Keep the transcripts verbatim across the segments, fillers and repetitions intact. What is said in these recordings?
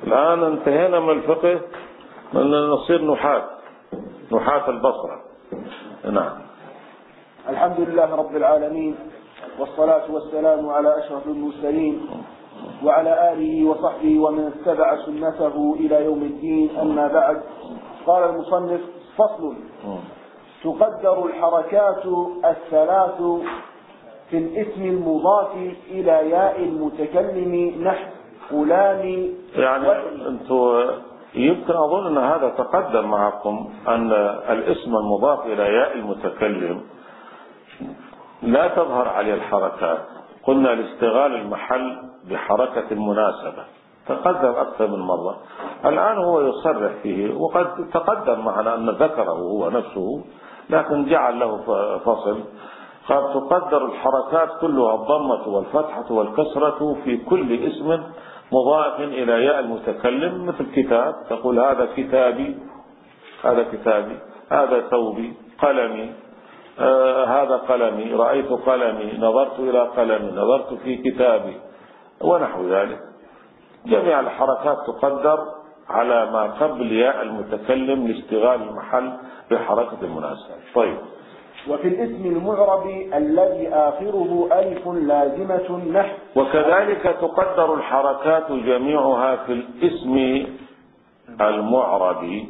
الآن انتهينا من الفقه، من نصير نحاة نحاة البصرة. نعم. الحمد لله رب العالمين، والصلاة والسلام على أشرف المرسلين وعلى آله وصحبه ومن اتبع سنته إلى يوم الدين. أما بعد، قال المصنف: فصل: تقدر الحركات الثلاث في الاسم المضاف إلى ياء المتكلم نحو فلان. يعني أنتم يمكن أظن أن هذا تقدم معكم، أن الاسم المضاف إلى ياء المتكلم لا تظهر عليه الحركات. قلنا لاشتغال المحل بحركة المناسبة، تقدم أكثر من مرة. الآن هو يصرح فيه، وقد تقدم معنا أن ذكره هو نفسه، لكن جعل له فصل. قد تقدر الحركات كلها الضمة والفتحة والكسرة في كل اسم مضاف إلى ياء المتكلم، مثل كتاب، تقول هذا كتابي، هذا كتابي، هذا ثوبي، قلمي، آه هذا قلمي، رأيت قلمي، نظرت إلى قلمي، نظرت في كتابي، ونحو ذلك. جميع الحركات تقدر على ما قبل ياء المتكلم لاشتغال المحل بحركة المناسبة. طيب. وفي الاسم المعرب الذي آخره ألف لازمة نحو. وكذلك تقدر الحركات جميعها في الاسم المعرب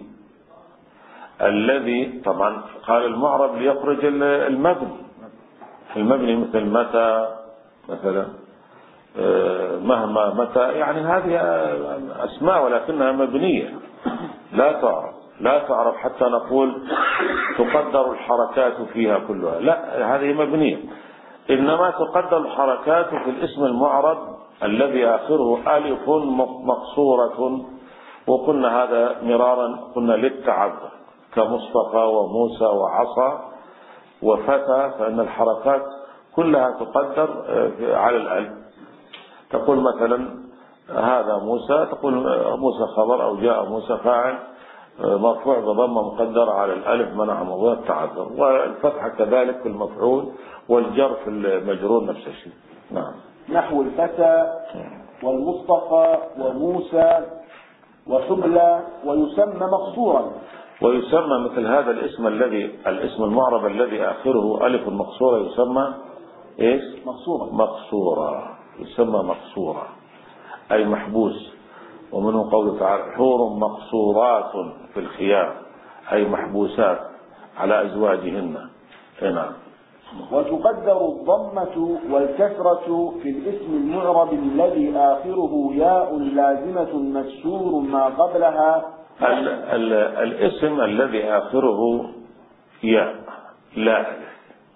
الذي، طبعا قال المعرب ليخرج المبني، المبني مثل متى مثلا، مهما، متى، يعني هذه أسماء ولكنها مبنية لا تعرف لا تعرف حتى نقول تقدر الحركات فيها كلها، لا، هذه مبنية. إنما تقدر الحركات في الاسم المعرب الذي آخره ألف مقصورة، وقلنا هذا مرارا، قلنا للتعذر، كمصطفى وموسى وعصا وفتى، فإن الحركات كلها تقدر على الألف. تقول مثلا هذا موسى، تقول موسى خبر، أو جاء موسى فاعل مرفوع بضمة مقدرة على الألف منع موضوع التعذر، والفتحة كذلك في المفعول، والجر في المجرور نفس الشيء. نعم. نحو الفتى والمصطفى وموسى وحبلى، ويسمى مقصورا. ويسمى مثل هذا الاسم الذي الاسم المعرب الذي آخره ألف مقصورة يسمى إيش؟ مقصورا. مقصورا، يسمى مقصورا أي محبوس. ومنه قوله تعالى: حور مقصورات في الخيام، أي محبوسات على أزواجهن. نعم. وتقدر الضمة والكسرة في الاسم المعرب الذي آخره ياء لازمة مكسور ما قبلها. ال ال الاسم الذي آخره ياء لا ألف،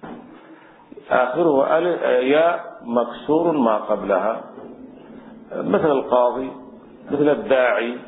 آخره ياء مكسور ما قبلها، مثل القاضي، مثل الداعي،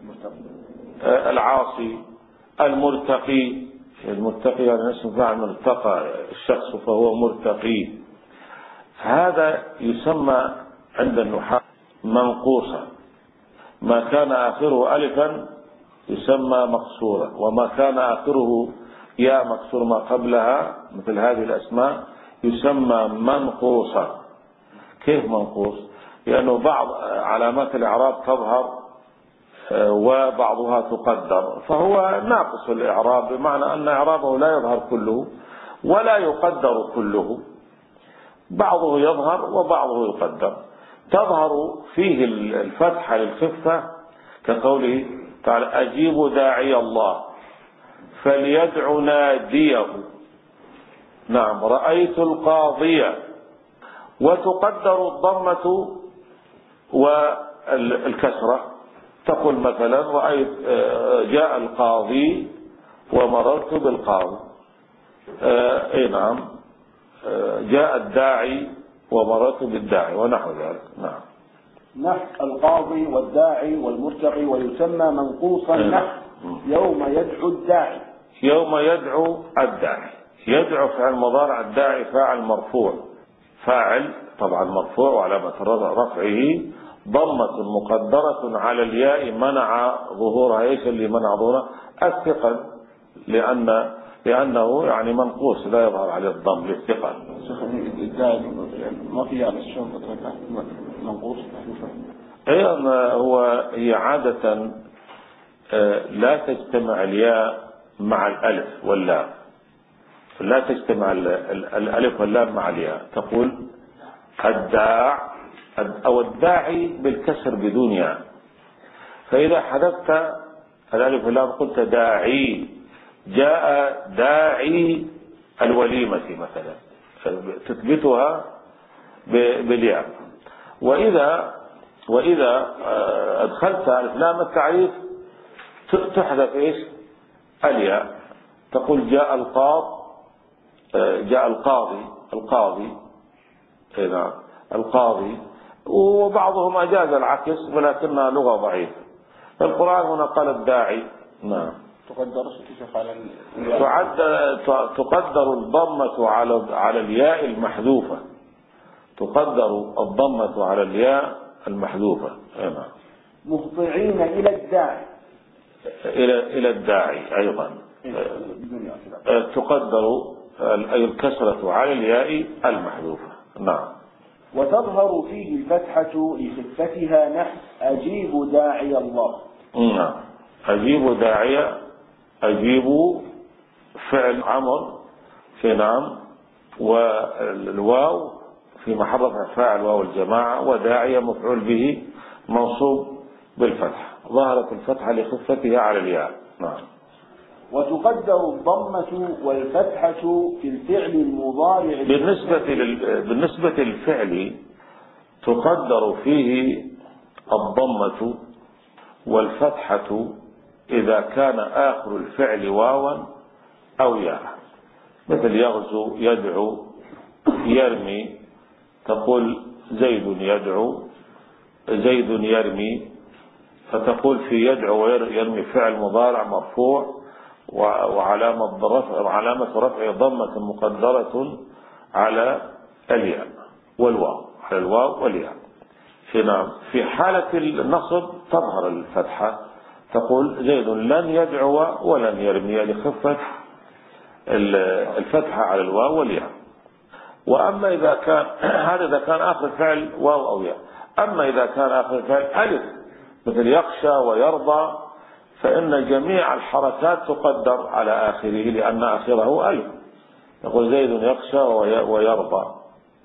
العاصي، المرتقي. المرتقي يعني اسم فاعل من ارتقى الشخص فهو مرتقي. هذا يسمى عند النحاة منقوصا، ما كان آخره ألفا يسمى مقصورا، وما كان آخره ياء مكسور ما قبلها مثل هذه الأسماء يسمى منقوصا. كيف منقوص؟ لأنه بعض علامات الإعراب تظهر وبعضها تقدر، فهو ناقص الإعراب، بمعنى أن إعرابه لا يظهر كله ولا يقدر كله، بعضه يظهر وبعضه يقدر. تظهر فيه الفتحة للخفة كقوله تعالى: أجيب داعي الله فليدع ناديه. نعم. رأيت القاضية. وتقدر الضمة والكسرة، تقول مثلا: رأيت جاء القاضي ومررت بالقاضي. اي نعم. جاء الداعي ومررت بالداعي، ونحو ذلك. نعم. نحو القاضي والداعي والمرتقي، ويسمى منقوصا نحو يوم يدعو الداعي. يوم يدعو الداعي، يدعو فعل مضارع، الداعي فاعل مرفوع، فاعل طبعا مرفوع، وعلامة رفعه ضمة مقدرة على الياء منع ظهورها. ايش اللي منع ظهورها؟ الثقل، لأن لأنه يعني منقوص لا يظهر عليه الضم للثقل. ما في على الشرطة منقوص. أيضا هو هي عادة لا تجتمع الياء مع الألف واللام، لا تجتمع الألف واللام مع الياء. تقول الداع أو الداعي بالكسر بدون ياء، فإذا حذفت الألف واللام قلت داعي، جاء داعي الوليمة مثلا، تثبتها بالياء. وإذا وإذا أدخلت ألف لام التعريف تحذف إيش؟ الياء. تقول جاء القاض، جاء القاضي، القاضي هنا القاضي، وبعضهم أجاز العكس ولكنها لغة ضعيفة. القرآن هنا قال الداعي. نعم. تقدر على تقدر الضمة على على الياء المحذوفة، تقدر الضمة على الياء المحذوفة. نعم. مهطعين إلى الداعي، إلى إلى الداعي أيضا تقدر أي الكسرة على الياء المحذوفة. نعم. وتظهر فيه الفتحة لخفتها نحو أجيب داعي الله. نعم. أجيب داعي، أجيب فعل أمر في نعم، والواو في محل فاعل واو الجماعة، وداعي مفعول به منصوب بالفتح، ظهرت الفتحة لخفتها على الياء. نعم. وتقدر الضمة والفتحة في الفعل المضارع. بالنسبة لل... بالنسبة للفعل تقدر فيه الضمة والفتحة إذا كان آخر الفعل واوا أو ياء، مثل يغزو، يدعو، يرمي. تقول زيد يدعو، زيد يرمي، فتقول في يدعو ويرمي فعل مضارع مرفوع وعلامة رفع علامة رفع ضمة مقدرة على الياء والواو، على الواو والياء. في نعم. في حالة النصب تظهر الفتحة، تقول زيد لن يدعو ولن يرمي لخفة الفتحة على الواو والياء. وأما إذا كان هذا إذا كان آخر فعل واو أو ياء. أما إذا كان آخر فعل ألف مثل يخشى ويرضى، فإن جميع الحركات تقدر على آخره لأن آخره ألف. يقول زيد يخشى ويرضى،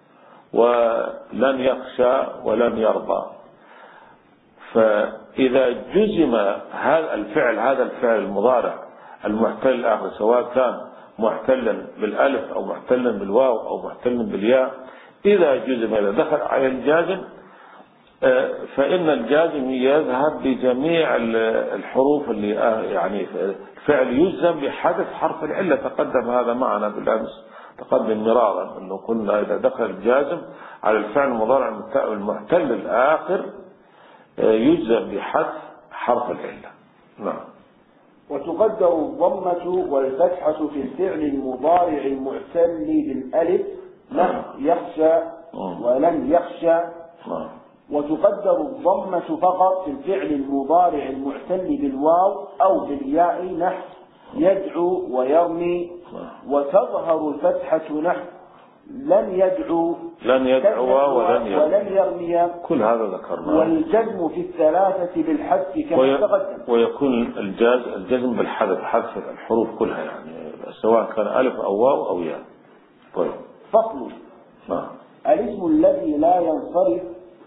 ولن يخشى ولن يرضى. فإذا جزم هذا الفعل هذا الفعل المضارع المحتل الآخر، سواء كان محتلا بالألف أو محتلا بالواو أو محتلا بالياء، إذا جزم إذا دخل على الجازم فإن الجازم يذهب بجميع الحروف اللي يعني فعل يجزم بحذف حرف العلة. تقدم هذا معنا بالأمس، تقدم مرارا أنه قلنا إذا دخل الجازم على الفعل المضارع المحتل الآخر يجزم بحذف حرف العلة. نعم. وتقدر الضمة والفتحة في الفعل المضارع المعتل بالألف لم يخشى ولن يخشى. وتقدر الضمة فقط في الفعل المضارع المعتل بالواو أو بالياء نحو يدعو ويرمي. وتظهر الفتحة نحو لن يدعو لن يدعو ولن يرمي, ولن يرمي. كل هذا ذكرناه. والجزم في الثلاثة بالحذف كما وي... تقدم. ويكون الجاز الجزم بالحذف، حذف الحروف كلها يعني سواء كان ألف أو واو أو ياء. طيب. فصل. نعم. الاسم الذي لا ينصرف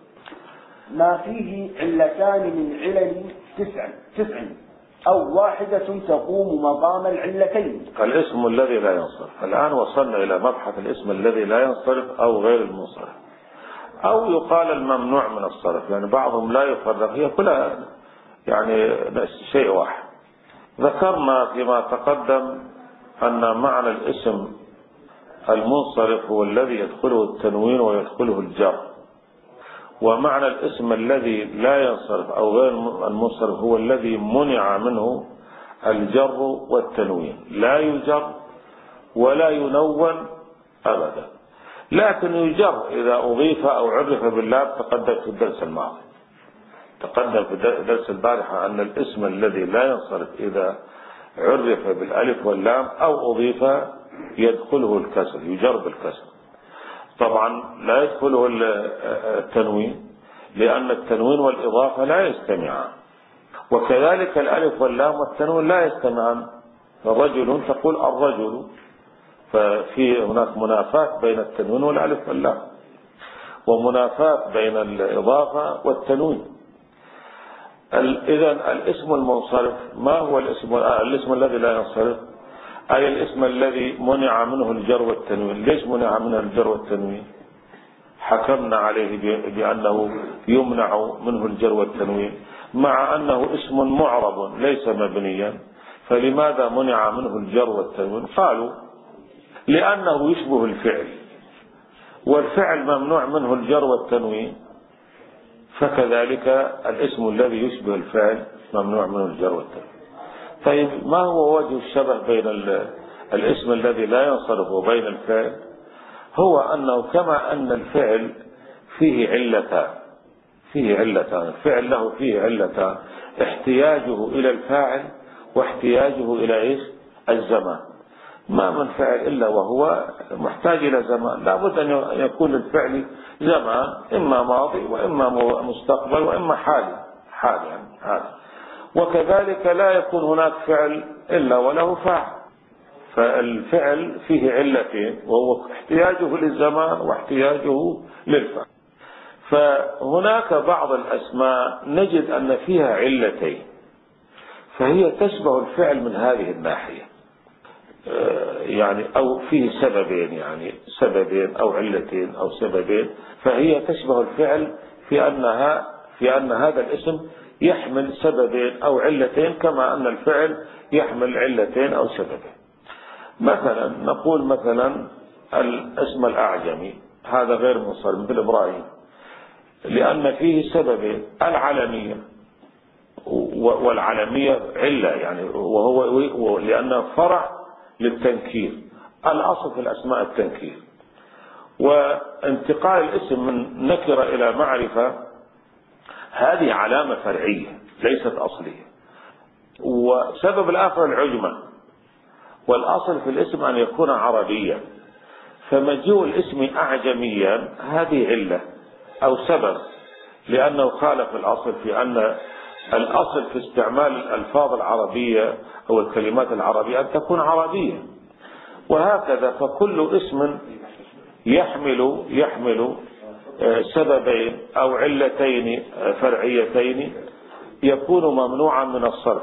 ما فيه علتان من علل تسع تسع أو واحدة تقوم مقام العلتين. الاسم الذي لا ينصرف. الآن وصلنا إلى مبحث الاسم الذي لا ينصرف أو غير المنصرف، أو يقال الممنوع من الصرف. يعني بعضهم لا يفرق، هي كلها يعني شيء واحد. ذكرنا فيما تقدم أن معنى الاسم المنصرف هو الذي يدخله التنوين ويدخله الجر، ومعنى الاسم الذي لا ينصرف أو غير المنصرف هو الذي منع منه الجر والتنوين، لا يجر ولا ينون أبدا، لكن يجر إذا أضيف أو عرف باللام. تقدم في الدرس الماضي تقدم في درس البارحة أن الاسم الذي لا ينصرف إذا عرف بالألف واللام أو أضيف يدخله الكسر، يجر بالكسر. طبعا لا يدخله التنوين لأن التنوين والإضافة لا يجتمعان، وكذلك الألف واللام والتنوين لا يجتمعان. رجل تقول الرجل، ففي هناك منافاة بين التنوين والألف واللام، ومنافاة بين الإضافة والتنوين. إذن الاسم المنصرف ما هو الاسم الاسم الذي لا ينصرف؟ أي الاسم الذي منع منه الجر والتنوين. ليش منع منه الجر والتنوين؟ حكمنا عليه بأنه يمنع منه الجر والتنوين مع أنه اسم معرب ليس مبنيا، فلماذا منع منه الجر والتنوين؟ قالوا لأنه يشبه الفعل، والفعل ممنوع منه الجر والتنوين، فكذلك الاسم الذي يشبه الفعل ممنوع منه الجر والتنوين. طيب ما هو وجه الشبه بين الاسم الذي لا ينصرف وبين الفعل؟ هو أنه كما أن الفعل فيه علتان فيه علتان الفعل له فيه علتان، احتياجه إلى الفاعل واحتياجه إلى إيش؟ الزمان. ما من فعل إلا وهو محتاج إلى زمان، لا بد أن يكون للفعل زمان، إما ماضي وإما مستقبل وإما حالي حالي يعني حالي. وكذلك لا يكون هناك فعل إلا وله فاعل، فالفعل فيه علتين، وهو احتياجه للزمان واحتياجه للفعل. فهناك بعض الأسماء نجد أن فيها علتين، فهي تشبه الفعل من هذه الناحية، يعني أو فيه سببين، يعني سببين أو علتين أو سببين، فهي تشبه الفعل في أنها في أن هذا الاسم يحمل سببين أو علتين، كما أن الفعل يحمل علتين أو سببين. مثلا نقول مثلا الاسم الأعجمي هذا غير منصرف مثل إبراهيم، لأن فيه سببين، العلمية، والعلمية علة يعني وهو لأنه فرع للتنكير، الأصل في الأسماء التنكير، وانتقال الاسم من نكرة إلى معرفة هذه علامة فرعية ليست أصلية. وسبب الآخر العجمة، والأصل في الاسم أن يكون عربيا، فمجيء الاسم أعجميا هذه علة أو سبب، لأنه خالف الأصل في أن الأصل في استعمال الألفاظ العربية أو الكلمات العربية أن تكون عربية. وهكذا فكل اسم يحمل يحمل سببين أو علتين فرعيتين يكون ممنوعا من الصرف.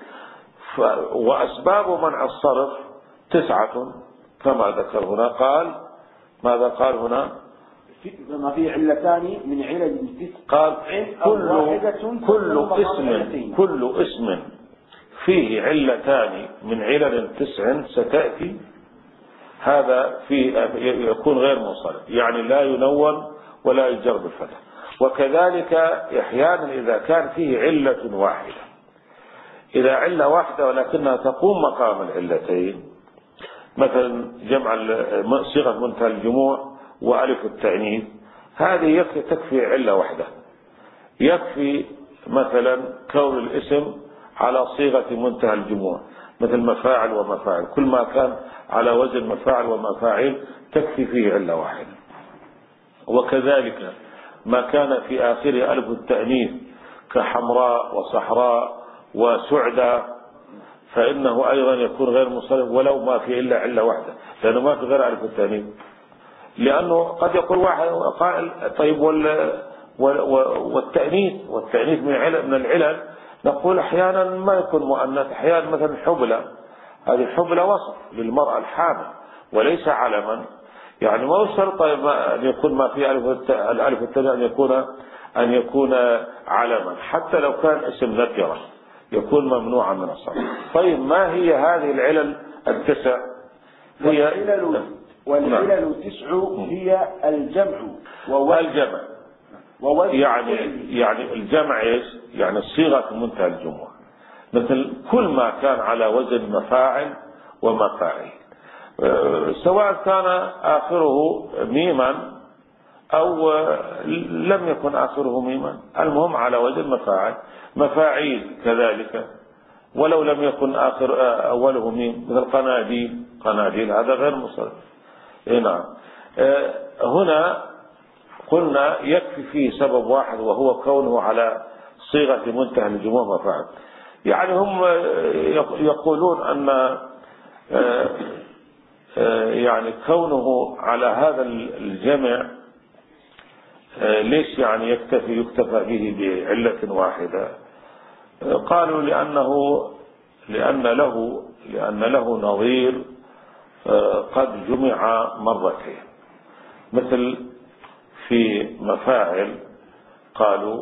وأسباب منع الصرف تسعة كما ذكر هنا. قال ماذا قال هنا؟ ما في علتان من علل قال كل كل اسم كل اسم فيه علتان من علل تسع ستأتي، هذا في يكون غير منصرف، يعني لا ينون ولا يجر بالفتح. وكذلك أحيانا إذا كان فيه علة واحدة، إذا علة واحدة ولكنها تقوم مقام العلتين، مثلا جمع صيغة منتهى الجموع وألف التأنيث، هذه يكفي تكفي علة واحدة. يكفي مثلا كون الاسم على صيغة منتهى الجموع مثل مفاعل ومفاعل، كل ما كان على وزن مفاعل ومفاعل تكفي فيه علة واحدة. وكذلك ما كان في آخره ألف التأنيث كحمراء وصحراء وسعدة، فإنه أيضا يكون غير منصرف ولو ما في إلا علة واحدة، لأنه ما في غير ألف التأنيث. لأنه قد يقول واحد قائل طيب والتأنيث والتأنيث من علل من العلل، نقول أحيانا ما يكون مؤنث، أحيانا مثلا حبلى، هذه حبلى وصف للمرأة الحامل وليس علما، يعني ما هو شرط أن يكون ما في الألف التانية أن يكون أن يكون علما، حتى لو كان اسم نكرة يكون ممنوعا من الصرف. طيب ما هي هذه العلل التسع؟ هي العلل والعلل تسع هي الجمع والجمع يعني يعني الجمع ايش؟ يعني صيغة منتهى الجموع، مثل كل ما كان على وزن مفاعل ومفاعيل، سواء كان آخره ميما أو لم يكن آخره ميما، المهم على وزن مفاعل. مفاعيل كذلك ولو لم يكن آخر أوله ميم، مثل قناديل قناديل هذا غير مصرف. نعم. هنا قلنا يكفي فيه سبب واحد وهو كونه على صيغة منتهى الجموع مفاعل. يعني هم يقولون أن يعني كونه على هذا الجمع ليش يعني يكتفي يكتفى به بعلة واحدة؟ قالوا لأنه لأن له لأن له نظير قد جمع مرتين، مثل في مفاعل قالوا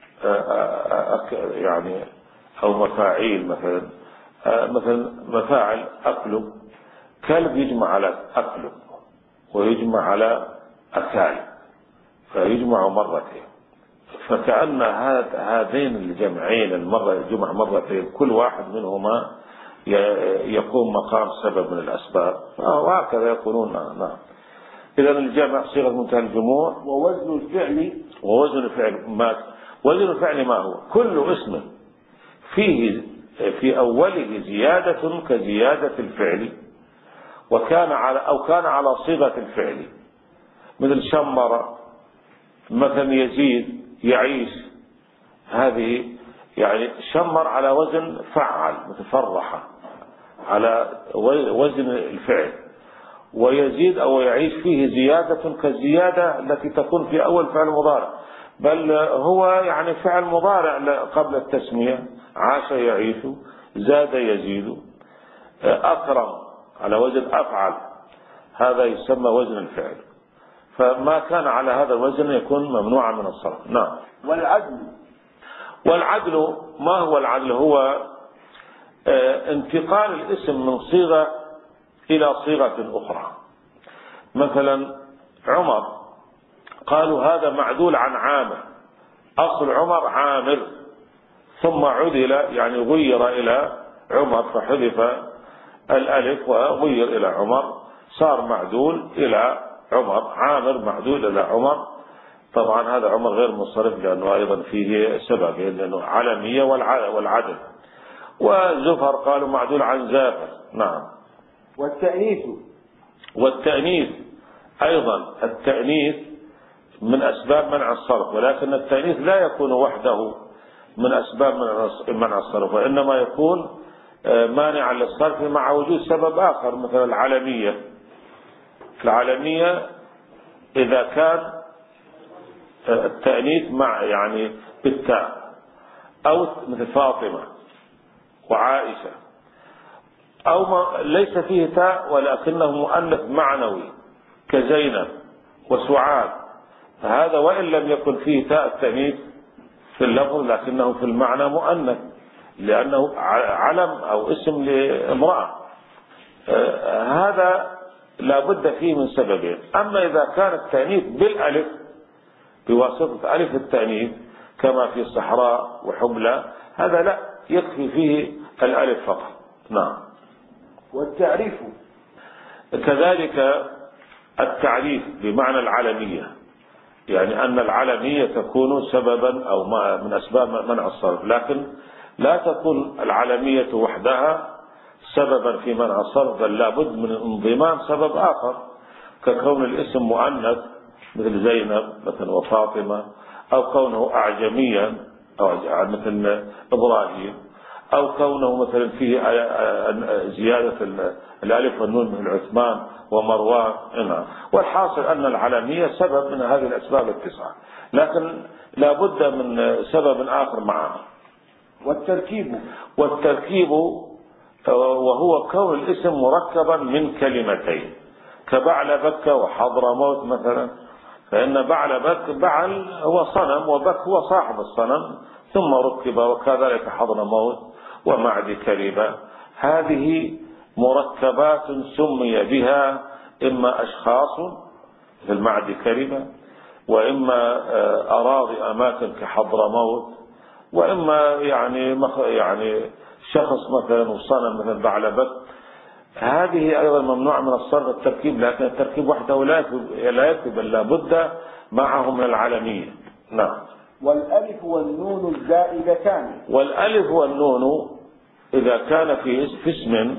يعني أو مفاعيل مثلا مثلا مفاعل أكلب، كلب يجمع على أكلب ويجمع على أكال فيجمع مرتين، فكأن هذين الجمعين المرة جمع مرتين كل واحد منهما يقوم مقام سبب من الأسباب، وهكذا يقولون. نعم. إذا الجمع صيغة منتهى الجموع. ووزن الفعل ووزن الفعل ما وزن الفعل ما هو؟ كل اسم فيه في أوله زيادة كزيادة الفعل وكان على أو كان على صيغة الفعل، مثل شمر مثلا يزيد يعيش، هذه يعني شمر على وزن فعل مثل فرح على وزن الفعل، ويزيد أو يعيش فيه زيادة كالزيادة التي تكون في أول فعل مضارع، بل هو يعني فعل مضارع قبل التسمية، عاش يعيش، زاد يزيد، أكرم على وزن أفعل، هذا يسمى وزن الفعل، فما كان على هذا الوزن يكون ممنوعا من الصرف. نعم. والعدل والعدل ما هو العدل؟ هو انتقال الاسم من صيغة إلى صيغة أخرى. مثلا عمر قالوا هذا معدول عن عامر، أصل عمر عامر ثم عدل يعني غير إلى عمر فحذف الألف وغير إلى عمر صار معدول إلى عمر، عامر معدول إلى عمر. طبعا هذا عمر غير منصرف لأنه أيضا فيه سبب لأنه علمية والعدل. وزفر قالوا معدول عن زافر. نعم. والتأنيث والتأنيث أيضا التأنيث من أسباب منع الصرف، ولكن التأنيث لا يكون وحده من أسباب منع الصرف، وإنما يكون مانعا للصرف مع وجود سبب آخر، مثل العلمية. العلمية إذا كان التأنيث مع يعني بالتاء، أو مثل فاطمة وعائشة، أو ما ليس فيه تاء ولكنه مؤنث معنوي كزينب وسعاد، فهذا وإن لم يكن فيه تاء التأنيث في اللفظ لكنه في المعنى مؤنث لأنه علم أو اسم لامرأة، هذا لا بد فيه من سببين. أما إذا كان التأنيث بالألف بواسطة ألف التأنيث كما في الصحراء وحبلى، هذا لا يكفي فيه الألف فقط. نعم. والتعريف كذلك التعريف بمعنى العلمية، يعني أن العلمية تكون سببا أو من أسباب منع الصرف، لكن لا تكون العلمية وحدها سببا في منع الصرف، بل لابد من انضمام سبب آخر ككون الاسم مؤنث مثل زينب مثلا وفاطمة، أو كونه أعجميا أو مثل إبراهيم، أو كونه مثلا فيه زيادة الألف والنون مثل عثمان ومروان. والحاصل أن العلمية سبب من هذه الأسباب التسعة، لكن لا بد من سبب آخر معها. والتركيب والتركيب وهو كون الاسم مركبا من كلمتين كبعل بك وحضرموت مثلا، فإن بعل بك بعل هو صنم وبك هو صاحب الصنم ثم ركب، وكذلك حضرموت ومعد كريبة، هذه مركبات سمي بها إما أشخاص مثل معد كريبة، وإما أراضي أماكن كحضرموت، وإما يعني يعني شخص مثلا وصنم مثل بعلبك. هذه أيضا ممنوع من الصرف التركيب، لكن التركيب وحده لا يكفي بل لا بد معه من العلمية. نعم. والألف والنون الزائدتان. والألف والنون إذا كان في اسم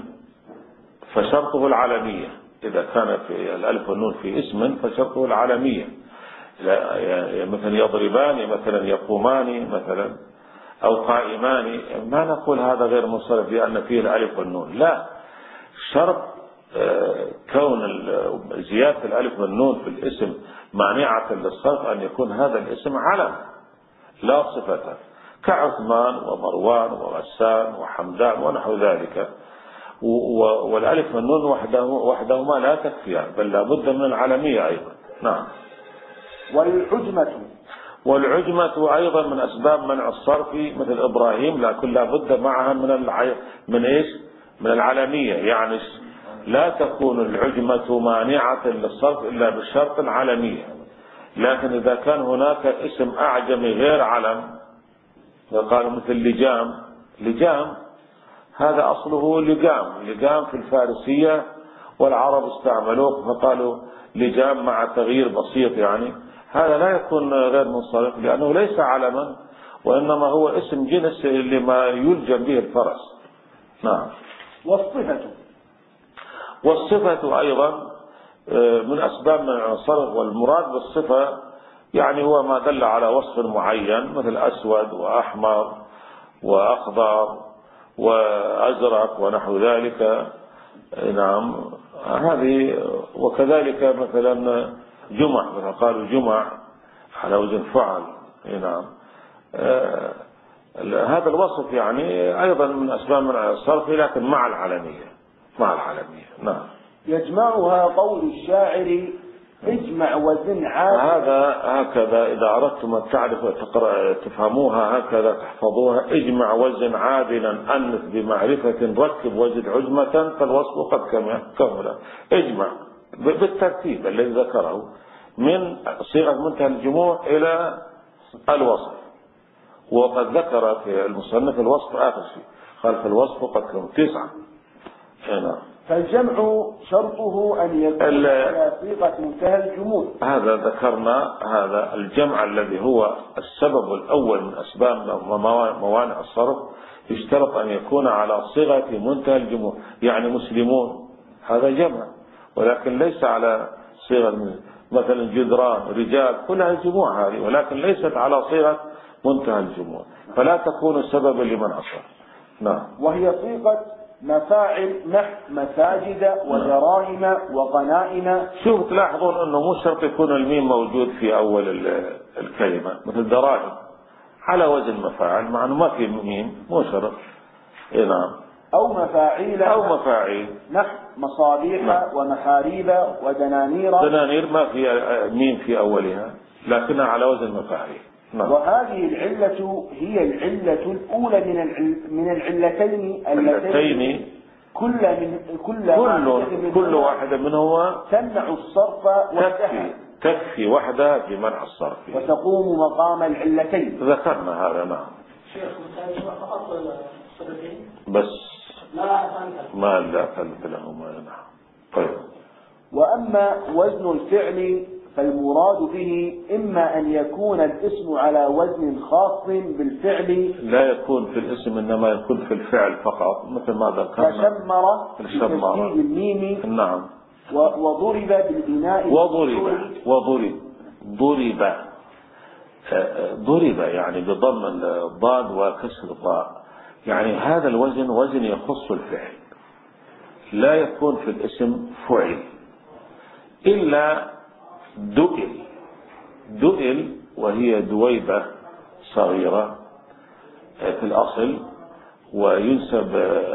فشرطه العلمية، إذا كان في الألف والنون في اسم فشرطه العلمية، مثلا يضربان مثلا يقومان مثلا أو قائمان، ما نقول هذا غير منصرف لأن فيه الألف والنون، لا، شرط كون زيادة الألف والنون في الاسم مانعة للصرف أن يكون هذا الاسم علم لا صفة، كعثمان ومروان وغسان وحمدان ونحو ذلك. والألف والنون وحده وحدهما لا تكفيان، بل لا بد من العلمية أيضا. نعم. والعجمة والعجمة أيضا من أسباب منع الصرف مثل إبراهيم، لكن لا بد معها من الع... من إيش؟ من العلمية، يعني لا تكون العجمة مانعة للصرف إلا بشرط العلمية. لكن إذا كان هناك اسم أعجمي غير علم، قالوا مثل لجام، لجام هذا أصله لجام، لجام في الفارسية والعرب استعملوه فقالوا لجام مع تغيير بسيط، يعني هذا لا يكون غير منصرف لأنه ليس علما وإنما هو اسم جنس لما يلجم به الفرس. نعم. والصفة والصفة أيضا من أسباب من الصرف، والمراد بالصفة يعني هو ما دل على وصف معين مثل أسود وأحمر وأخضر وأزرق ونحو ذلك. نعم هذه. وكذلك مثلا جمع، مثلا قالوا جمع على وزن فعل. نعم آه هذا الوصف يعني أيضا من أسباب من الصرف لكن مع العلمية، مع العلمية. نعم. يجمعها قول الشاعر اجمع وزن عادل. هذا هكذا إذا أردتم أن تعرفوا تفهموها هكذا تحفظوها: اجمع وزن عادلا أنث بمعرفة ركب وزد عجمة فالوصف قد كمل. اجمع بالترتيب الذي ذكره من صيغة منتهى الجموع إلى الوصف، وقد ذكر في المصنف الوصف آخر شيء، قال في الوصف قد كمل تسعة. هنا فالجمع شرطه أن يكون على صيغة منتهى الجموع. هذا ذكرنا، هذا الجمع الذي هو السبب الأول من أسباب موانع الصرف يشترط أن يكون على صيغة منتهى الجموع، يعني مسلمون هذا جمع، ولكن ليس على صيغة مثلا جدران رجال، كلها الجموع هذه، ولكن ليست على صيغة منتهى الجموع، فلا تكون سببا لمنع الصرف. نعم. وهي صيغة مفاعل نحو مساجد ودراهم وغنائم. شوف تلاحظون أنه مو شرط يكون الميم موجود في أول الكلمة، مثل دراهم على وزن مفاعل مع أنه ما في ميم، مو شرط. إيه نعم. أو مفاعيل أو مفاعيل نحو مصابيح نعم. ومحاريب ودنانير. دنانير ما في ميم في أولها لكنها على وزن مفاعيل. نعم. وهذه العلة هي العلة الأولى من العل... من العلتين اللتين كل من كل كل, كل واحدة منهما تمنع الصرف تكفي تكفي وحدها في منع الصرف وتقوم مقام العلتين. ذكرنا هذا. نعم. شيخ فقط الصفتين بس لا ما لا ثالث لهما. نعم. طيب. وأما وزن الفعل فالمراد به إما أن يكون الاسم على وزن خاص بالفعل، لا يكون في الاسم إنما يكون في الفعل فقط، مثل ما ذكرنا فشمر بتشديد الميم. نعم. وضرب بالبناء. وضرب وضرب ضرب ضرب يعني بضم الضاد وكسر الضاء، يعني هذا الوزن وزن يخص الفعل، لا يكون في الاسم فعل إلا دؤل. دؤل وهي دويبة صغيرة في الأصل، وينسب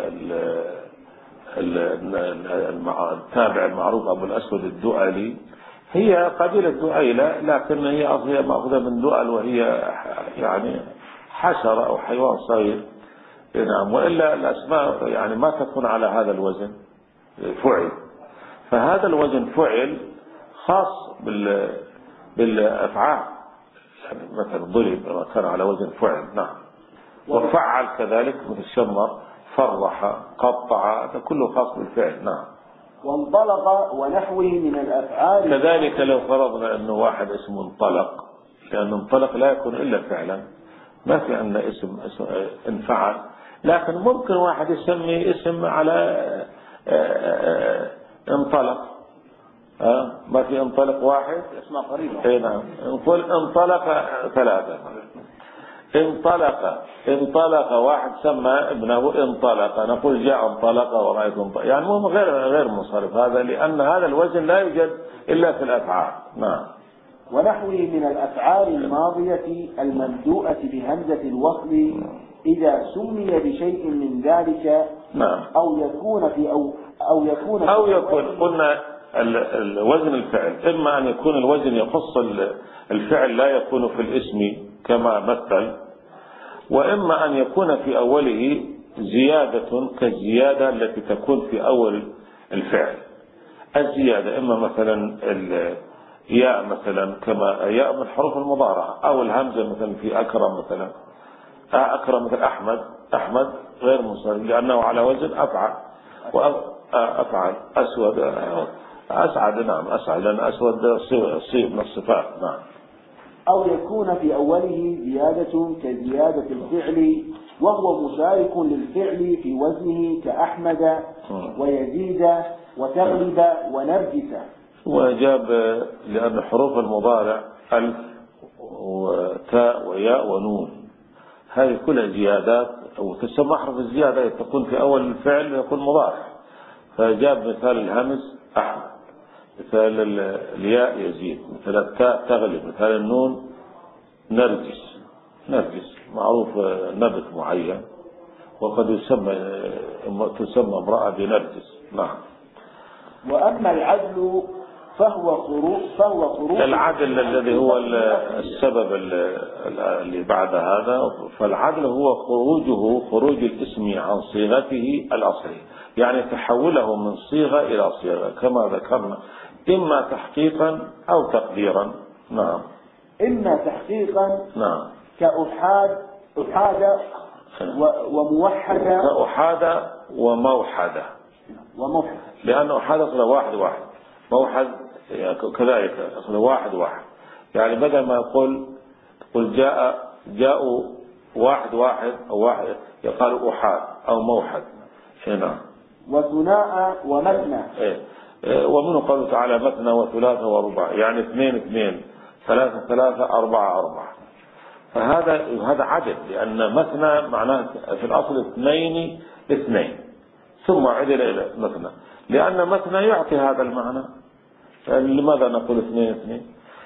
التابع المعروف أبو الأسود الدؤلي، هي قبيلة دؤيلة لكن هي أصلها مأخوذة من دؤل وهي يعني حشرة أو حيوان صغير. نعم. وإلا الأسماء يعني ما تكون على هذا الوزن فعل، فهذا الوزن فعل خاص بال بالأفعال، يعني مثلا ضرب كان على وزن فعل. نعم. وفعل كذلك مثل شمر فرح قطع، هذا كله خاص بالفعل. نعم. وانطلق ونحوه من الأفعال. كذلك لو فرضنا أنه واحد اسمه انطلق، لأن انطلق لا يكون إلا فعلا، ما في أن اسم, اسم انفعل، لكن ممكن واحد يسمي اسم على انطلق، ها ما في انطلق واحد اسمها قريبة. اي نعم. نقول انطلق ثلاثة. انطلق انطلق واحد سمى ابنه انطلق، نقول جاء انطلق ورأيت انطلق، يعني مو غير غير منصرف هذا، لأن هذا الوزن لا يوجد إلا في الأفعال. نعم. ونحوه من الأفعال الماضية المبدوءة بهمزة الوصل إذا سمي بشيء من ذلك. نعم. أو يكون في أو أو يكون أو يكون قلنا الوزن الفعل، إما أن يكون الوزن يخص الفعل لا يكون في الاسم كما مثل، وإما أن يكون في أوله زيادة كالزيادة التي تكون في أول الفعل. الزيادة إما مثلا الياء مثلا كما ياء من حروف المضارعة، أو الهمزة مثلا في أكرم مثلا، أكرم مثل أحمد، أحمد غير منصرف لأنه على وزن أفعل، وأفعل أسود أسعد، نعم أسعد لأن أسود صيغ من الصفات. نعم. أو يكون في أوله زيادة كزيادة الفعل وهو مشارك للفعل في وزنه كأحمد ويزيد وتغلب ونرجس. وجاب لأن حروف المضارع ألف وتاء وياء ونون، هذه كلها زيادات وتسمى حرف الزيادة تكون في أول الفعل يكون مضارع، فجاب مثال الهمز أحمد، مثال الياء يزيد، مثال التاء تغلب، مثال النون نرجس. نرجس معروف نبت معين، وقد يسمى تسمى امرأة بنرجس. نعم. وأما العدل فهو خروج فهو خروج العدل الذي هو السبب اللي بعد هذا، فالعدل هو خروجه خروج الاسم عن صيغته الأصلية، يعني تحوله من صيغة إلى صيغة كما ذكرنا، إما تحقيقا أو تقديرا. نعم. إما تحقيقا. نعم. كأحاد أحاد وموحدة. كأحاد وموحدة. وموحد لأن أحاد أصله واحد واحد، موحد كذلك أصله واحد واحد، يعني بدل ما يقول يقول جاء جاءوا واحد واحد أو واحد يقال أحاد أو موحد. هنا. وثناء ومثنى. إيه. إيه. ومنه قوله تعالى مثنى وثلاثة ورباع، يعني اثنين اثنين، ثلاثة ثلاثة، أربعة أربعة. فهذا هذا عدد، لأن مثنى معناه في الأصل اثنين اثنين ثم عدل إلى مثنى، لأن مثنى يعطي هذا المعنى. لماذا نقول اثنين اثنين؟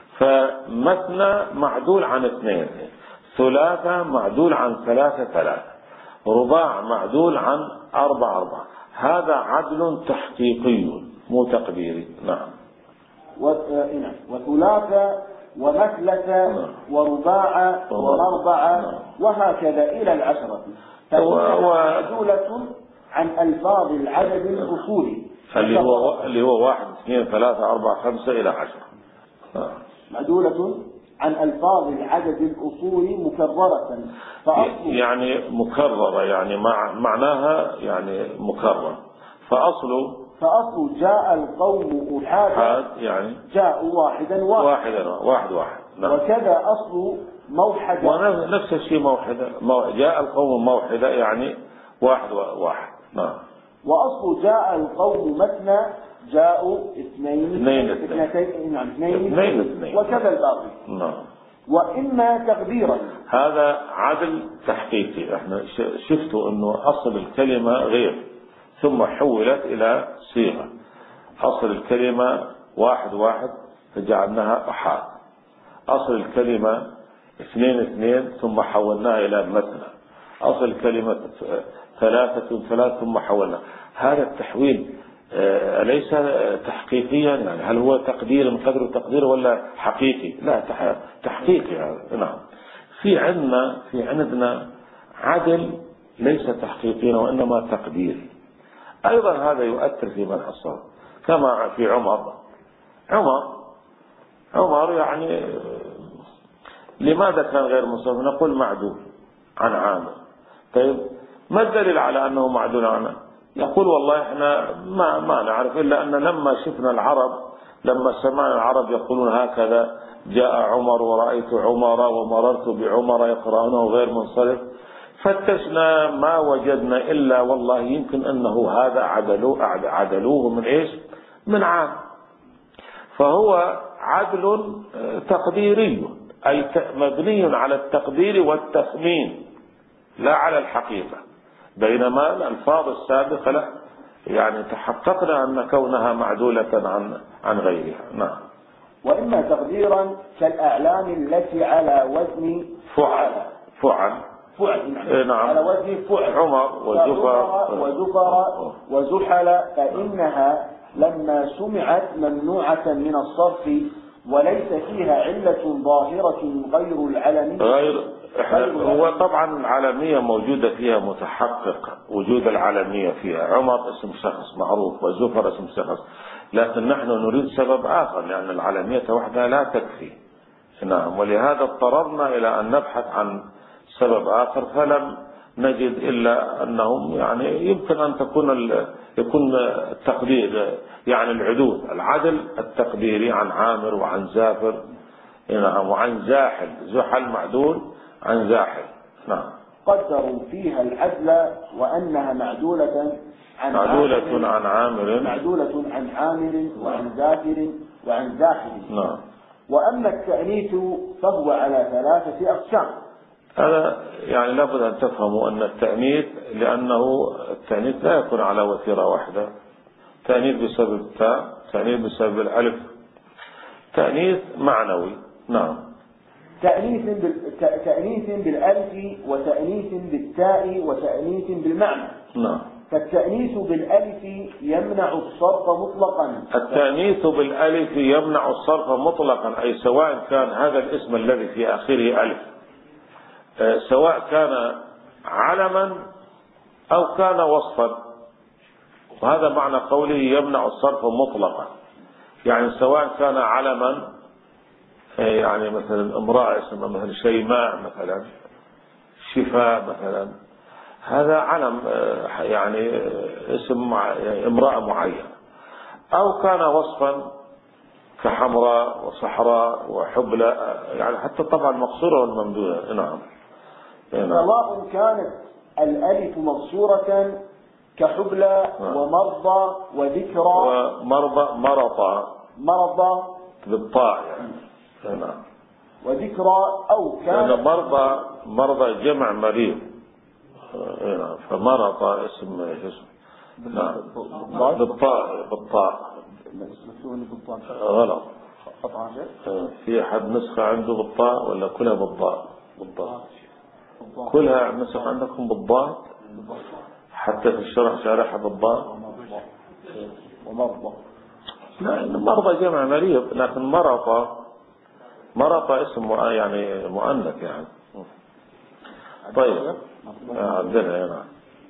فمثنى معدول عن اثنين، ثلاثة معدول عن ثلاثة ثلاثة، رباع معدول عن أربعة أربعة. هذا عدل تحقيقي مو تقديري. نعم. وثلاثة ومثلة ورباع ومربع وهكذا إلى العشرة، معدولة عن ألفاظ العدد الأصولي اللي هو اللي هو واحد اثنين ثلاثة أربعة خمسة إلى عشرة. معدولة عن ألفاظ العدد الأصولي مكررة، يعني مكررة يعني مع معناها يعني مكرر. فأصله فأصل جاء القوم أحاد يعني جاءوا واحدا واحد واحدا واحد واحد. نعم. وكذا أصل موحدة، ونفس الشيء موحدة، جاء القوم موحدة يعني واحد واحد. نعم. وأصل جاء القوم مثنى جاءوا اثنين اثنين اثنين نعم اثنين اثنين اثنين وكذا الباقي. نعم. وإما تقديرا، هذا عدل تحقيقي. احنا شفتوا انه اصل الكلمة غير ثم حولت الى صيغة. اصل الكلمة واحد واحد فجعلناها احاد، اصل الكلمة اثنين اثنين ثم حولناها الى مثنى، اصل الكلمة ثلاثة ثلاث ثم حولنا. هذا التحويل أليس تحقيقيا؟ يعني هل هو تقدير من قدر التقدير ولا حقيقي؟ لا، تحقيقي هذا. نعم. في عندنا في عندنا عدل ليس تحقيقيا وإنما تقديري. أيضا هذا يؤثر في منع الصوم، كما في عمر. عمر عمر يعني لماذا كان غير مصرف؟ نقول معدول عن عامر. طيب ما الدليل على أنه معدول عنه؟ يقول والله احنا ما ما نعرف إلا أن لما شفنا العرب، لما سمعنا العرب يقولون هكذا جاء عمر ورأيت عمر ومررت بعمر يقرأونه غير منصرف، فتشنا ما وجدنا إلا والله يمكن أنه هذا عدلوه عدلوه من إيش؟ من عام. فهو عدل تقديري، أي مبني على التقدير والتخمين لا على الحقيقة، بينما الألفاظ السابقة لا، يعني تحققنا أن كونها معدولة عن عن غيرها. نعم. وإما تقديرا كالأعلام التي على وزن فعل فعل فعل إيه نعم. على وزن فعل عمر وزفر وزفر وزحل، فإنها لما سمعت ممنوعة من الصرف وليس فيها علة ظاهرة غير العلمية. غير هو طبعا العالمية موجودة فيها متحقق وجود العالمية فيها، عمر اسم شخص معروف وزفر اسم شخص، لكن نحن نريد سبب آخر لأن العالمية وحدها لا تكفي. نعم. ولهذا اضطررنا إلى أن نبحث عن سبب آخر فلم نجد إلا أنهم يعني يمكن أن تكون يكون التقدير يعني العدول العدل التقديري عن عامر وعن زافر نعم وعن زاحل، زحل معدول عن زاحل. نعم. قدروا فيها العدل وأنها معدولة عن معدولة عن عامر معدولة عن عامر وعن زافر وعن زاحل. نعم. وأما التأنيث فهو على ثلاثة أقسام. هذا يعني لابد أن تفهموا أن التأنيث، لأنه التأنيث لا يكون على وتيرة واحدة، تأنيث بسبب التاء، تأنيث بسبب الألف، تأنيث معنوي. نعم. تأنيث بال... تأنيث بالألف وتأنيث بالتاء وتأنيث بالمعنى. نعم. فالتأنيث بالألف يمنع الصرف مطلقا. التأنيث بالألف يمنع الصرف مطلقا، أي سواء كان هذا الاسم الذي في آخره ألف سواء كان علما أو كان وصفا، وهذا معنى قوله يمنع الصرف مطلقا، يعني سواء كان علما يعني مثلا امرأة اسمها مثلا شيماء مثلا، شفاء مثلا، هذا علم يعني اسم امرأة معينة، أو كان وصفا كحمراء وصحراء وحبلى، يعني حتى طبعا مقصورة والممدودة. نعم. سواء كانت الألف مقصورة كحبلى ومرضى وذكرى ومرضى مرضى مرضى بالطاء يعني. نعم. وذكرى أو كان مرضى مرضى جمع مريض. نعم. فمرضى اسم اسم نعم بالطاء بالطاء غلط. في أحد نسخة عنده بالطاء ولا كلها بالضاء؟ بالضاء كلها نسخ عندكم بالضاء، حتى في الشرح شارحها بالضاء. ومرضى لا مرضى جمع مريض، لكن مرضى مرضى اسم يعني مؤنث يعني. طيب عندنا هنا.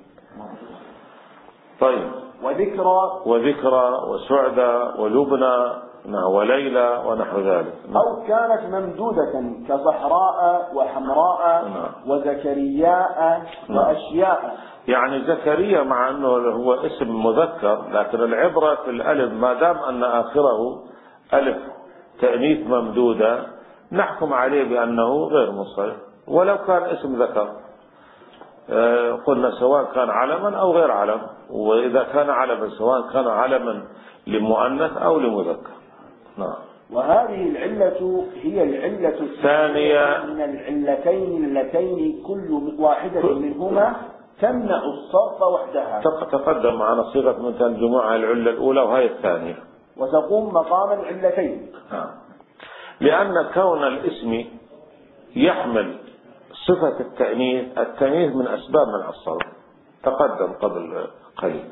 طيب. وذكرى وذكرى وسعدى ولبنى وليلى ونحو ذلك. أو كانت ممدودة كصحراء وحمراء وزكرياء وأشياء. يعني زكريا مع أنه هو اسم مذكر، لكن العبرة في الألف ما دام أن آخره ألف تأنيث ممدودة نحكم عليه بأنه غير منصرف ولو كان اسم ذكر. قلنا سواء كان علما أو غير علم، وإذا كان علما سواء كان علما لمؤنث أو لمذكر. نعم. وهذه العلة هي العلة الثانية من العلتين اللتين كل واحدة منهما تمنع الصرف وحدها. تقدم معنا صيغة منتهى الجموع العلة الأولى وهي الثانية، وتقوم مقام العلتين. نعم. لأن كون الاسم يحمل صفة التأنيث، التأنيث من أسباب منع الصرف تقدم قبل قليل،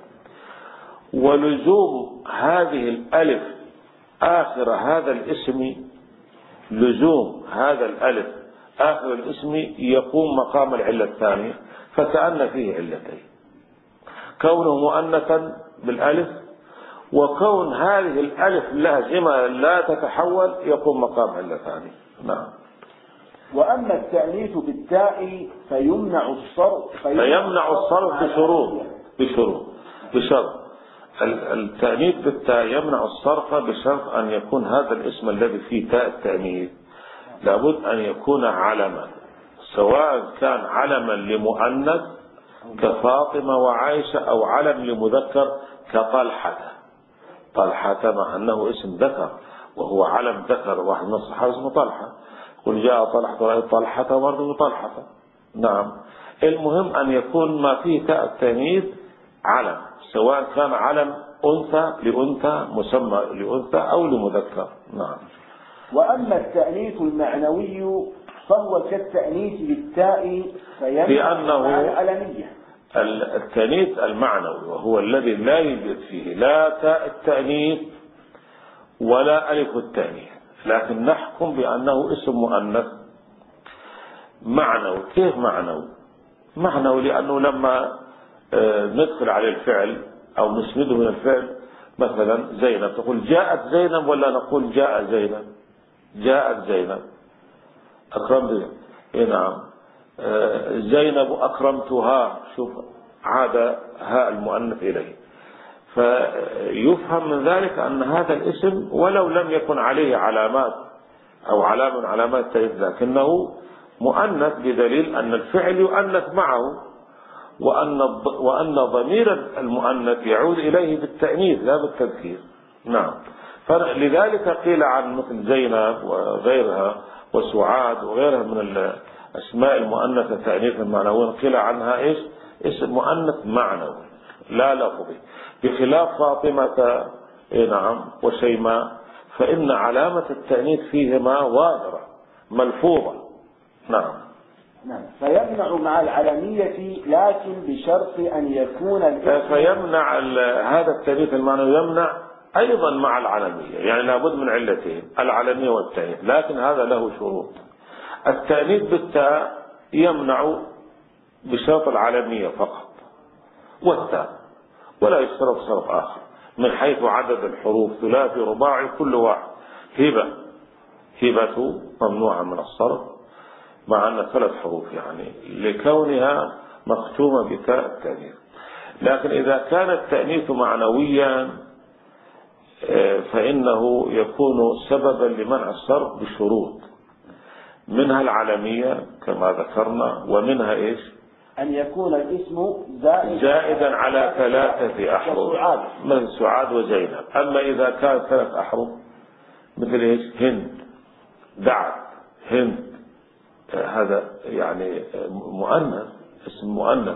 ولزوم هذه الألف آخر هذا الاسم، لزوم هذا الألف آخر الاسم يقوم مقام العلة الثانية، فكأن فيه علتين، كونه مؤنثا بالألف وكون هذه الألف لازمة لا تتحول يقوم مقام علة ثانية. نعم. وأما التأنيث بالتاء فيمنع الصرف فيمنع الصرف بشروط بشروط بشرط التأنيث بالتاء يمنع الصرف بشرط أن يكون هذا الاسم الذي فيه تاء التأنيث لابد أن يكون علما، سواء كان علما لمؤنث كفاطمة وعائشة أو علم لمذكر كطلحة. طلحة مع أنه اسم ذكر وهو علم ذكر، واحد من الصحابة اسمه طلحة، قل جاء طلحة رأيت طلحة ومرض بطلحة. نعم. المهم أن يكون ما فيه تاء التانيث علم، سواء كان علم أنثى لأنثى، مسمى لأنثى أو لمذكر. نعم. وأما التأنيث المعنوي فهو كالتأنيث بالتاء فيمنع مع العلمية. التأنيث المعنوي وهو الذي لا يوجد فيه لا تاء التأنيث ولا ألف التأنيث، لكن نحكم بأنه اسم مؤنث معنوي. كيف معنوي؟ معنوي لأنه لما ندخل عليه الفعل أو نسنده من الفعل، مثلا زينب، تقول جاءت زينب ولا نقول جاء زينب؟ جاءت زينب. أكرمت، نعم. زينب أكرمتها، شوف عاد هاء المؤنث إليه، فيفهم من ذلك أن هذا الاسم ولو لم يكن عليه علامات أو علامة من علامات التأنيث لكنه مؤنث، بدليل أن الفعل يؤنث معه، وأن وأن ضمير المؤنث يعود إليه بالتأنيث لا بالتذكير. نعم. فلذلك قيل عن مثل زينب وغيرها وسعاد وغيرها من الأسماء المؤنثة تأنيثا معنويا، قيل عنها إيش؟ اسم مؤنث معنوي لا لفظي، بخلاف فاطمة نعم وشيماء فإن علامة التأنيث فيهما ظاهرة ملفوظة. نعم. نعم. فيمنع مع العلمية لكن بشرط أن يكون الاسم فيمنع هذا التأنيث المعنوي يمنع أيضا مع العلمية، يعني لابد من علتين، العلمية والتأنيث، لكن هذا له شروط. التأنيث بالتاء يمنع بشرط العلمية فقط والتاء، ولا يشترط شرط آخر من حيث عدد الحروف، ثلاثي رباعي كل واحد. هبة، هبة ممنوعة من الصرف مع أن ثلاث حروف يعني لكونها مختومة بتاء التأنيث. لكن إذا كان التأنيث معنويا فإنه يكون سببا لمنع الصرف بشروط، منها العلمية كما ذكرنا، ومنها إيش؟ أن يكون الاسم زائد زائدا على ثلاثة أحرف مثل سعاد وزينب. أما إذا كان ثلاث أحرف مثل إيش؟ هند، دعت، هند، هذا يعني مؤنث، اسم مؤنث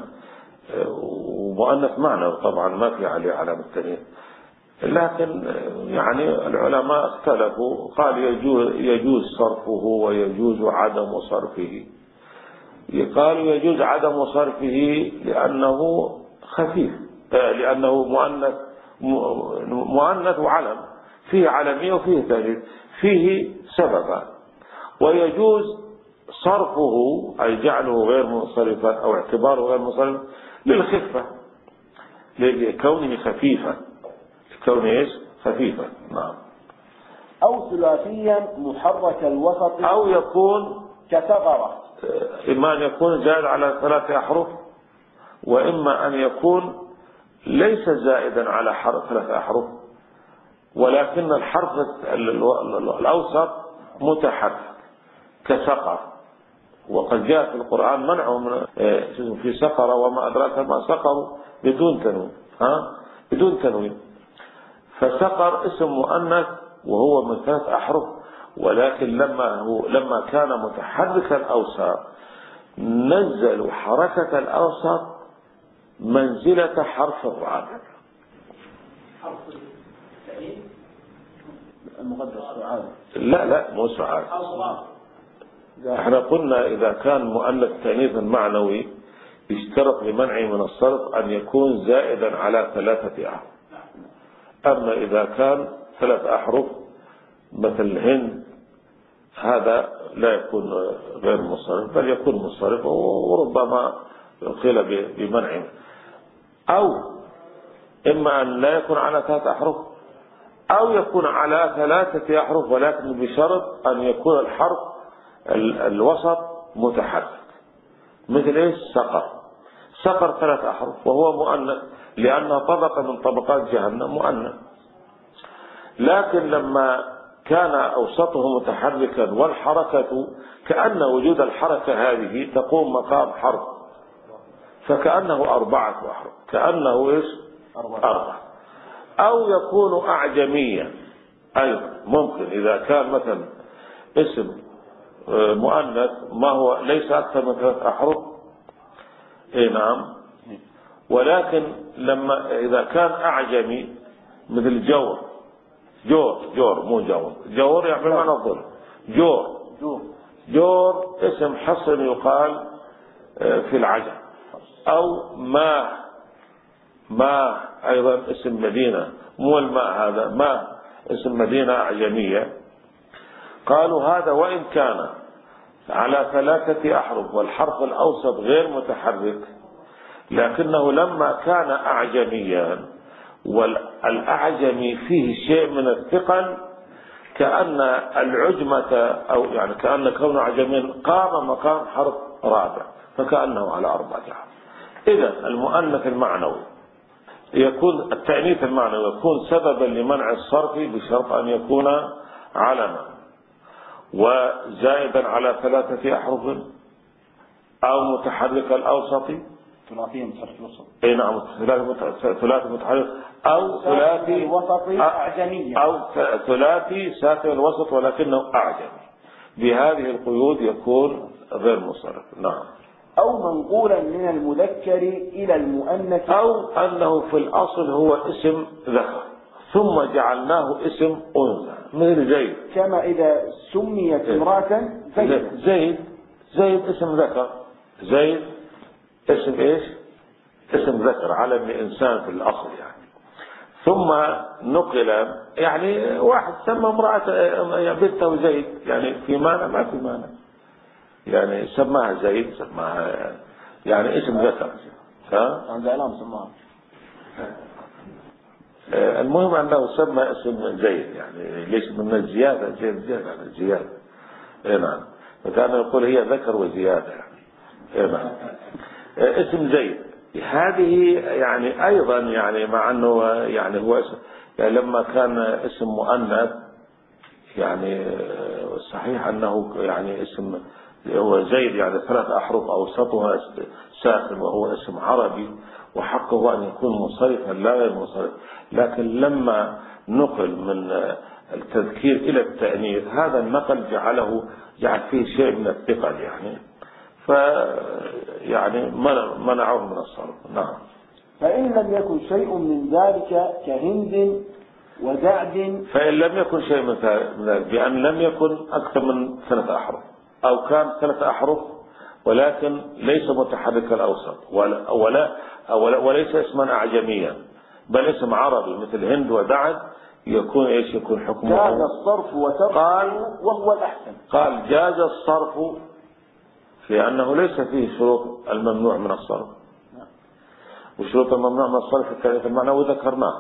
ومؤنث معنوي طبعا ما في عليه علامة التأنيث، لكن يعني العلماء اختلفوا، قال يجوز, يجوز صرفه ويجوز عدم صرفه. قالوا يجوز عدم صرفه لأنه خفيف، لأنه مؤنث مؤنث وعلم، فيه علمية وفيه تأنيث، فيه سببا. ويجوز صرفه أي جعله غير منصرفا أو اعتباره غير منصرف للخفة، لكونه خفيفا، كونه ايش؟ خفيفا. نعم. أو ثلاثيا محرك الوسط، أو يكون كثغرة، إما أن يكون زائد على ثلاثة أحرف، وإما أن يكون ليس زائدا على حرف ثلاثة أحرف ولكن الحرف الأوسط متحرك كسقر، وقد جاء في القرآن منعه من في سقر وما أدراك ما سقر بدون تنوين، ها بدون تنوين. فسقر اسم مؤنث وهو من ثلاث أحرف، ولكن لما هو لما كان متحركا الأوسط نزلوا حركة الأوسط منزلة حرف الرابع. حرف التأنيث المقدس سعاد، لا لا مو سعاد، احنا قلنا إذا كان مؤنث تأنيث معنوي يشترط لمنعه من الصرف أن يكون زائدا على ثلاثة أحرف. أما إذا كان ثلاث أحرف مثل هند هذا لا يكون غير مصرف بل يكون مصرف، وربما قيل بمنعه. أو إما أن لا يكون على ثلاث أحرف أو يكون على ثلاثة أحرف ولكن بشرط أن يكون الحرف الوسط متحرك، مثل إيش؟ سقر. سقر ثلاث أحرف وهو مؤنث لأنها طبقة من طبقات جهنم مؤنث، لكن لما كان أوسطه متحركا والحركة كأن وجود الحركة هذه تقوم مقام حرف، فكأنه أربعة أحرف، كأنه إيش؟ أربعة. أو يكون أعجميا، أيضا ممكن إذا كان مثلا اسم مؤنث ما هو ليس أكثر من ثلاث أحرف. إيه نعم. ولكن لما إذا كان أعجمي مثل جور جور جور مو جور جور يعني بمعنى الظلم جور جور جور اسم حصن يقال في العجم. أو ماء ماء أيضا اسم مدينة مو الماء هذا ماء اسم مدينة أعجمية. قالوا هذا وإن كان على ثلاثة أحرف والحرف الأوسط غير متحرك لكنه لما كان أعجميا والأعجمي فيه شيء من الثقل كأن العجمة أو يعني كأن كونه أعجميا قام مقام حرف رابع فكأنه على أربعة أحرف. إذا المؤنث المعنوي يكون التأنيث المعنوي يكون سببا لمنع الصرف بشرط أن يكون علما وزائدا على ثلاثة أحرف أو متحرك الأوسط ثلاثي متحرك الوسط. اي نعم ثلاثي متحرك او ثلاثي وسطي اعجمي او ثلاثي ساكن الوسط ولكنه اعجمي. بهذه القيود يكون غير منصرف. نعم. او منقولا من المذكر الى المؤنث او انه في الاصل هو اسم ذكر ثم جعلناه اسم انثى مثل زيد. كما اذا سميت امراه زيد. زيد زيد اسم ذكر. زيد اسم ايش؟ اسم ذكر على ابن انسان في الاصل يعني. ثم نقل يعني واحد سمى امرأة بنته زيد يعني في معنى ما في معنى يعني سماها زيد سماها يعني اسم ذكر. ها؟ عند اعلام سماها. المهم انه سمى اسم زيد يعني ليش من الزيادة زيد زيادة يعني زيادة. اي نعم. فكان يقول هي ذكر وزيادة يعني. اي نعم. اسم زيد هذه يعني أيضا يعني مع أنه يعني هو اسم يعني لما كان اسم مؤنث يعني صحيح أنه يعني اسم هو زيد يعني ثلاث أحرف أوسطها ساكن وهو اسم عربي وحقه أن يكون منصرفا لا غير منصرف. لكن لما نقل من التذكير إلى التأنيث هذا النقل جعله جعل فيه شيء من الثقل يعني ف يعني منعه من الصرف. نعم. فإن لم يكن شيء من ذلك كهند ودعد. فإن لم يكن شيء من ذلك بأن لم يكن أكثر من ثلاثة أحرف أو كان ثلاثة أحرف ولكن ليس متحرك الأوسط ولا, ولا, ولا وليس اسما أعجميا بل اسم عربي مثل هند ودعد يكون إيش يكون حكمه جاز الصرف وتركه وهو الأحسن. قال جاز الصرف لأنه ليس فيه شروط الممنوع من الصرف. وشروط الممنوع من الصرف التأنيث المعنوي ذكرناه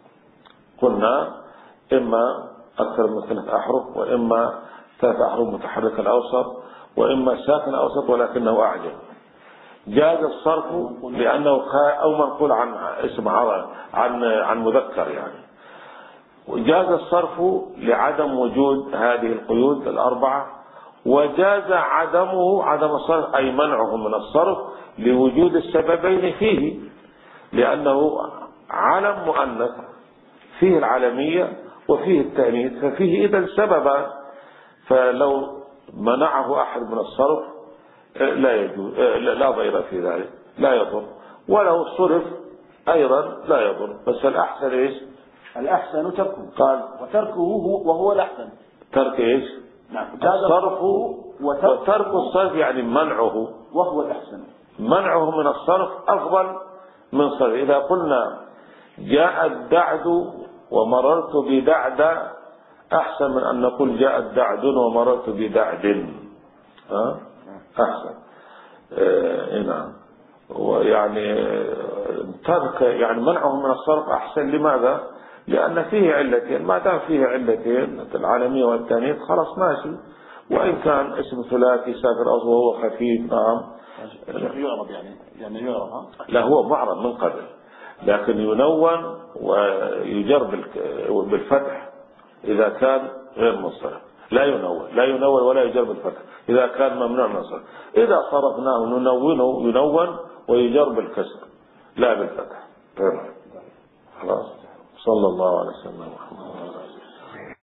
قلنا إما أكثر من ثلاث أحرف وإما ثلاث أحرف متحرك الأوسط وإما ساكن الأوسط ولكنه أعجم. جاز الصرف لأنه أو منقول عن اسم عرب عن عن مذكر يعني. وجاز الصرف لعدم وجود هذه القيود الأربعة. وجاز عدمه عدم الصرف أي منعه من الصرف لوجود السببين فيه لأنه علم مؤنث فيه العلمية وفيه التأنيث ففيه إذا سببا. فلو منعه أحد من الصرف لا يجوز لا ضير في ذلك لا يضر ولو صرف أيضا لا يضر بس الأحسن إيش؟ الأحسن تركه. قال وتركه وهو الأحسن. ترك إيش؟ نعم. الصرف وترك الصرف يعني منعه وهو الأحسن. منعه من الصرف أفضل من صرف. إذا قلنا جاء الدعد ومررت بدعد أحسن من أن نقول جاء الدعد ومررت بدعد. ها؟ أحسن. آه نعم. ويعني ترك يعني منعه من الصرف أحسن. لماذا؟ لأن فيه علتين ما دام فيه علتين العالمية والتانيث خلاص ماشي. وإن كان اسم ثلاثي ساكن أصله وهو خفيف. نعم. يعرب يعني يعني يعرب ها؟ لا هو معرب من قبل لكن ينون ويجر بالفتح إذا كان غير منصرف. لا ينون لا ينون ولا يجر بالفتح إذا كان ممنوع من الصرف. إذا صرفناه ننونه ينون ويجر بالكسر لا بالفتح. خلاص. صلى الله عليه وسلم.